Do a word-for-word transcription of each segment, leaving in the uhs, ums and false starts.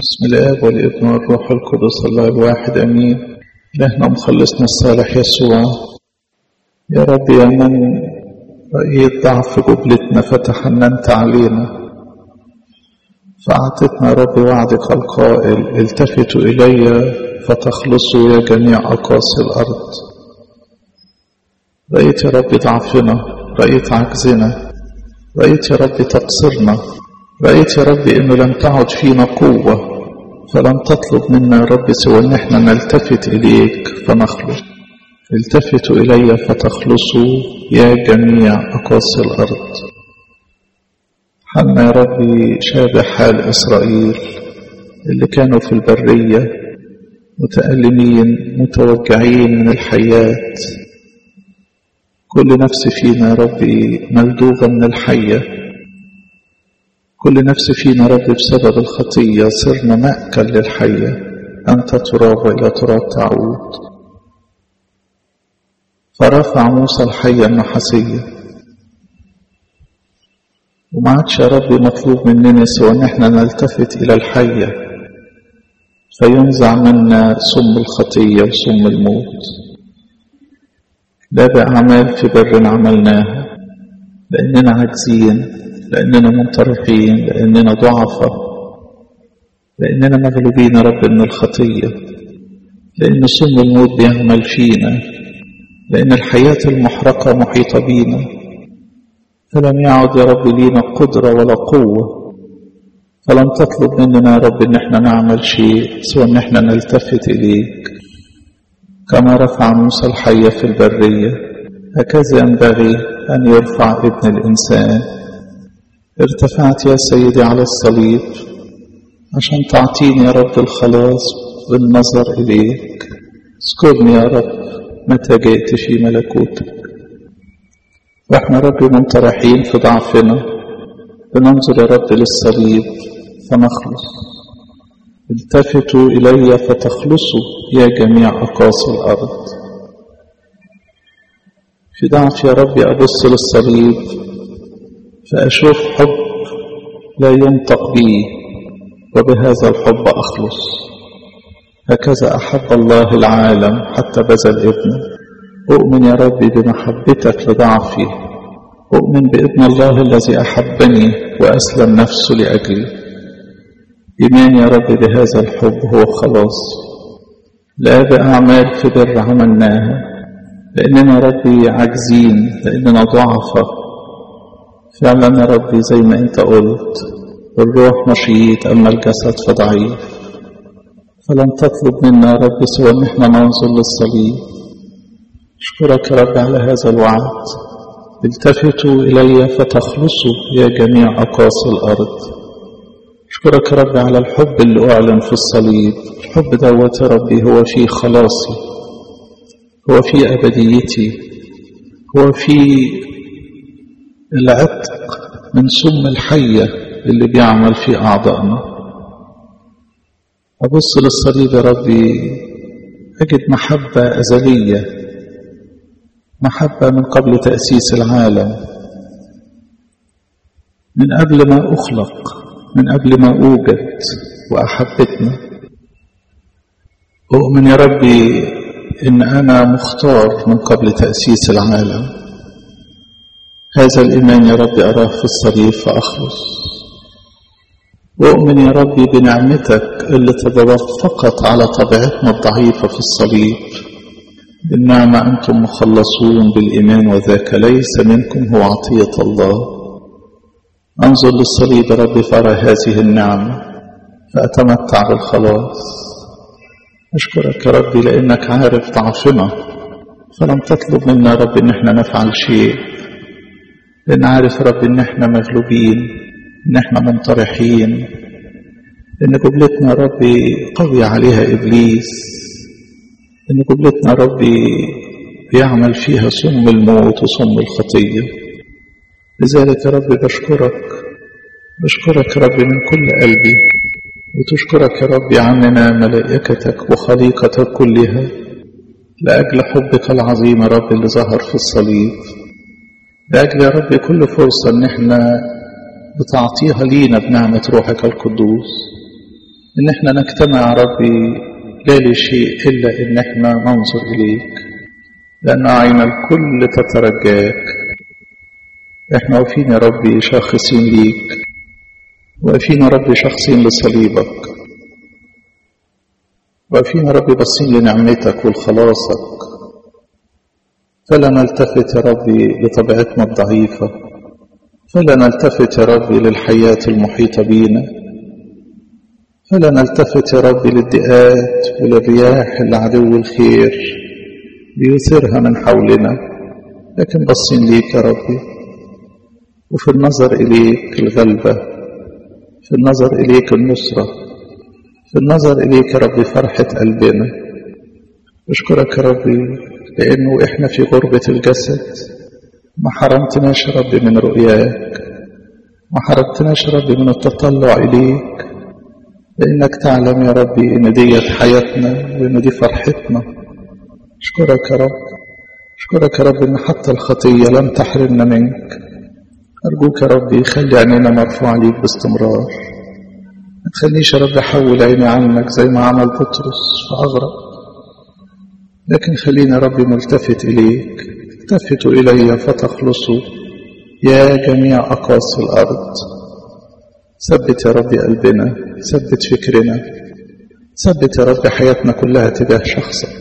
بسم الآب والابن والروح القدس الله الواحد أمين. إلهنا مخلصنا الصالح يسوع، يا رب يا من رأيت ضعف جبلتنا فتحننت علينا، فأعطتنا يا رب وعدك القائل: التفتوا إلي فتخلصوا يا جميع أقاصي الأرض. رأيت يا رب ضعفنا، رأيت عجزنا، رأيت يا رب تقصيرنا، رأيت يا رب إنه لم تعد فينا قوة، فلم تطلب منا يا رب سوى إن احنا نلتفت إليك فنخلص. التفتوا إلي فتخلصوا يا جميع أقاصي الأرض. حالنا يا رب شابه حال إسرائيل اللي كانوا في البرية متألمين متوجعين من الحياة. كل نفس فينا يا رب ملدوغة من الحية، كل نفس فينا رب بسبب الخطية صرنا مأكل للحية. أنت تراب وإلى تراب تعود. فرفع موسى الحية النحاسية، وما عادش يا رب مطلوب مننا سوى أن احنا نلتفت إلى الحية فينزع منا سم الخطية وسم الموت. لا بأعمال في بر عملناها، لأننا عاجزين، لأننا منطرحين، لأننا ضعفة، لأننا مغلوبين يا رب من الخطية، لأن سم الموت بيعمل فينا، لأن الحياة المحرقة محيطة بينا، فلم يعد يا رب لينا قدرة ولا قوة. فلم تطلب مننا يا رب إن احنا نعمل شيء سوى إن احنا نلتفت إليك. كما رفع موسى الحية في البرية هكذا ينبغي أن يرفع ابن الإنسان. ارتفعت يا سيدي على الصليب عشان تعطيني يا رب الخلاص بالنظر إليك. اذكرني يا رب متى جئت في ملكوتك. واحنا رب منطرحين في ضعفنا بننظر يا رب للصليب فنخلص. التفتوا إلي فتخلصوا يا جميع أقاصي الأرض. في ضعف يا رب أبص للصليب فأشوف حب لا ينطق به، وبهذا الحب أخلص. هكذا أحب الله العالم حتى بذل ابنه. أؤمن يا رب بمحبتك لضعفي، أؤمن بابن الله الذي أحبني وأسلم نفسه لأجلي. إيمان يا رب بهذا الحب هو خلاص، لا بأعمال في بر عملناها، لأننا ربي عاجزين، لأننا ضعفة فعلا يا ربي. زي ما انت قلت الروح نشيط أما الجسد فضعيف. فلم تطلب منا يا رب سوى ان احنا ننظر للصليب. اشكرك يا رب على هذا الوعد. التفتوا إلي فتخلصوا يا جميع أقاصي الأرض. اشكرك يا رب على الحب اللي أعلن في الصليب. الحب دوت يا ربي هو فيه خلاصي، هو فيه أبديتي، هو فيه العتق من سم الحية اللي بيعمل في أعضائنا. أبص للصليب يا ربي أجد محبة أزلية، محبة من قبل تأسيس العالم، من قبل ما أخلق، من قبل ما أوجد، وأحبتنا. أؤمن يا ربي إن أنا مختار من قبل تأسيس العالم. هذا الإيمان يا رب أراه في الصليب فأخلص. وأؤمن يا ربي بنعمتك اللي تتوافقت على طبيعتنا الضعيفة في الصليب. بالنعمة أنتم مخلصون بالإيمان، وذاك ليس منكم، هو عطية الله. أنظر للصليب يا رب فأرى هذه النعمة فأتمتع بالخلاص. أشكرك يا ربي لأنك عارف ضعفنا، فلم تطلب منا يا رب إن احنا نفعل شيء، لأن عارف يا رب إن احنا مغلوبين، إن احنا منطرحين، إن جبلتنا يا رب قوي عليها إبليس، إن جبلتنا يا رب بيعمل فيها سم الموت وسم الخطية. لذلك يا رب بشكرك، بشكرك يا رب من كل قلبي، وتشكرك يا رب عننا ملائكتك وخليقتك كلها لأجل حبك العظيم يا رب اللي ظهر في الصليب، لأجل يا رب كل فرصة إن احنا بتعطيها لينا بنعمة روحك القدوس. إن احنا نجتمع يا ربي لا لشيء إلا إن احنا ننظر إليك، لأن عين الكل تترجاك. احنا واقفين يا ربي شاخصين ليك، واقفين يا ربي شخصين لصليبك، واقفين يا ربي باصين لنعمتك ولخلاصك. فلا نلتفت يا ربي لطبيعتنا الضعيفة، فلا نلتفت يا ربي للحياة المحيطة بينا، فلا نلتفت يا ربي للدئات وللرياح اللي عدو الخير بيثيرها من حولنا، لكن باصين ليك يا ربي، وفي النظر إليك الغلبة، في النظر إليك النصرة، في النظر إليك يا ربي فرحة قلبنا. أشكرك يا ربي لأنه إحنا في غربة الجسد ما حرمتناش يا ربي من رؤياك، ما حرمتناش يا ربي من التطلع إليك، لأنك تعلم يا ربي إن ديت حياتنا وإن دي فرحتنا. أشكرك يا رب، أشكرك يا رب إن حتى الخطية لم تحرمنا منك. أرجوك يا ربي خلي عينينا مرفوعة ليك باستمرار، ما تخليش يا رب أحول عيني عنك زي ما عمل بطرس فأغرق، لكن خلينا يا ربي ملتفت إليك. التفتوا إلي فتخلصوا يا جميع أقاصي الأرض. ثبت يا ربي قلبنا، ثبت فكرنا، ثبت يا ربي حياتنا كلها تجاه شخصك،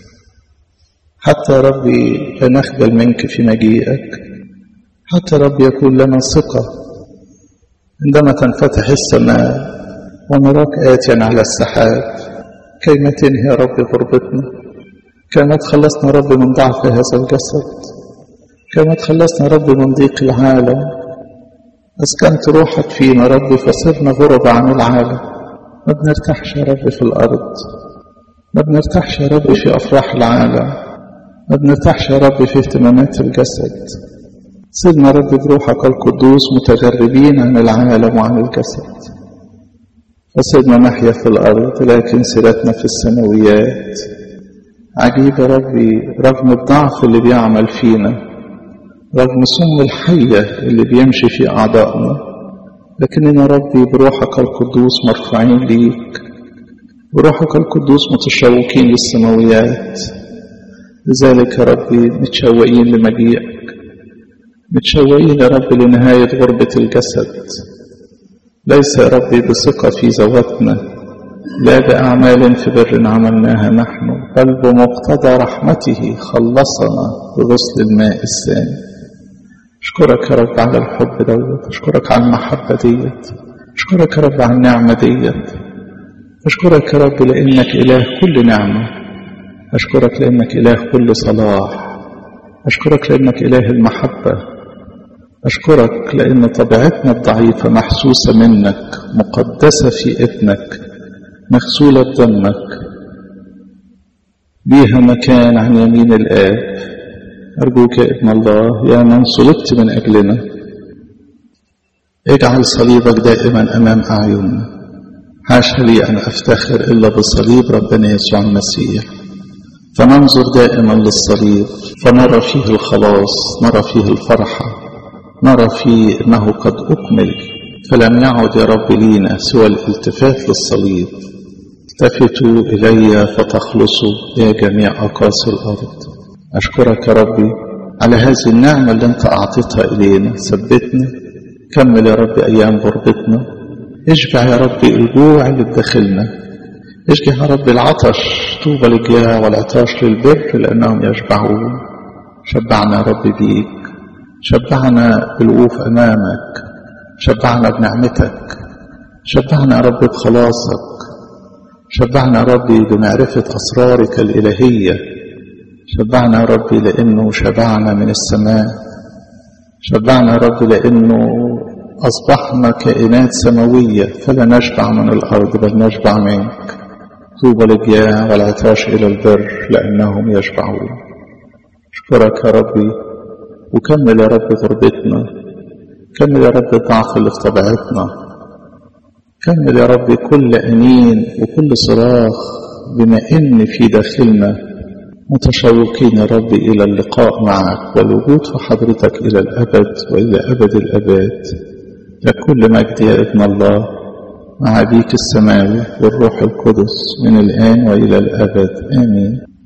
حتى يا ربي لا نخجل منك في مجيئك، حتى يا رب يكون لنا ثقة عندما تنفتح السماء ونراك آتيا على السحاب، كيما تنهي يا رب غربتنا، كما تخلصنا يا رب من ضعف هذا الجسد، كما تخلصنا يا رب من ضيق العالم. أسكنت روحك فينا يا رب فصرنا غربة عن العالم، ما بنرتاحش يا رب في الأرض، ما بنرتاحش يا رب في أفراح العالم، ما بنرتاحش يا رب في اهتمامات الجسد. سيدنا رب بروحك القدوس متغربين عن العالم وعن الجسد، فسيدنا نحيا في الأرض لكن سيرتنا في السماويات. عجيب يا ربي رغم الضعف اللي بيعمل فينا، رغم سم الحية اللي بيمشي في أعضائنا، لكننا يا ربي بروحك القدوس مرفوعين ليك، بروحك القدوس متشوقين للسماويات. لذلك يا ربي متشوقين لمجيئك، متشوقين يا رب لنهاية غربة الجسد، ليس يا ربي بثقة في ذواتنا لا بأعمال في بر عملناها نحن، بل بمقتضى رحمته خلصنا بغسل الماء الثاني. أشكرك يا رب على الحب دوت، أشكرك على المحبة ديت، أشكرك يا رب على النعمة ديت، أشكرك يا رب لأنك إله كل نعمة، أشكرك لأنك إله كل صلاح، أشكرك لأنك إله المحبة، أشكرك لأن طبيعتنا الضعيفة محسوسة منك، مقدسة في ابنك، مغسولة بدمك، ليها مكان عن يمين الآب. أرجوك يا ابن الله يا من صلبت من أجلنا، اجعل صليبك دائما أمام أعيننا. حاشا لي أن أفتخر إلا بصليب ربنا يسوع المسيح، فننظر دائما للصليب فنرى فيه الخلاص، نرى فيه الفرحة، نرى فيه أنه قد أكمل، فلم يعد يا رب لينا سوى الالتفات للصليب. التفتوا إلي فتخلصوا يا جميع أقاصي الأرض. أشكرك يا ربي على هذه النعمة اللي أنت أعطيتها إلينا. ثبتنا، كمل يا رب أيام غربتنا، اشبع يا رب الجوع اللي بداخلنا، اشجع يا رب العطش، طوبى للجياع والعطاش للبر لأنهم يشبعون. شبعنا يا رب بيك، شبعنا بالوقوف أمامك، شبعنا بنعمتك، شبعنا يا رب بخلاصك، شبعنا يا ربي بمعرفة أسرارك الإلهية، شبعنا يا ربي لأنه شبعنا من السماء، شبعنا يا ربي لأنه أصبحنا كائنات سماوية، فلا نشبع من الأرض بل نشبع منك. طوبى للجياع والعطاش إلى البر لأنهم يشبعون. أشكرك يا ربي، وكمل يا رب غربتنا، كمل يا رب الضعف اللي في طبيعتنا، كمل يا رب كل أنين وكل صراخ، بما إن في داخلنا متشوقين يا رب إلى اللقاء معك والوجود في حضرتك إلى الأبد وإلى أبد الأبد. لكل مجد يا ابن الله مع أبيك السماوي والروح القدس من الآن وإلى الأبد آمين.